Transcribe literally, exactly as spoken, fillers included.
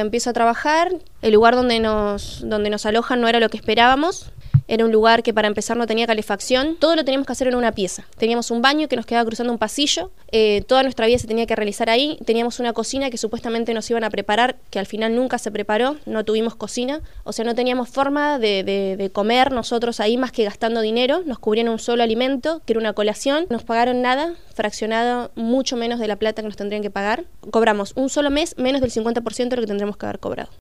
empiezo a trabajar. El lugar donde nos, donde nos alojan no era lo que esperábamos. Era un lugar que para empezar no tenía calefacción. Todo lo teníamos que hacer en una pieza. Teníamos un baño que nos quedaba cruzando un pasillo. Eh, toda nuestra vida se tenía que realizar ahí. Teníamos una cocina que supuestamente nos iban a preparar, que al final nunca se preparó. No tuvimos cocina. O sea, no teníamos forma de, de, de comer nosotros ahí más que gastando dinero. Nos cubrían un solo alimento, que era una colación. Nos pagaron nada, fraccionado mucho menos de la plata que nos tendrían que pagar. Cobramos un solo mes menos del cincuenta por ciento de lo que tendríamos que haber cobrado.